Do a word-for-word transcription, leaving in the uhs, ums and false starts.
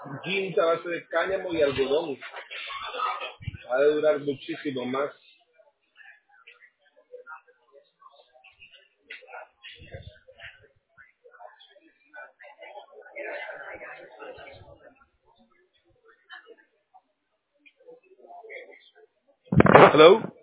jeans a base de cáñamo y algodón. Ha de durar muchísimo más. Hello?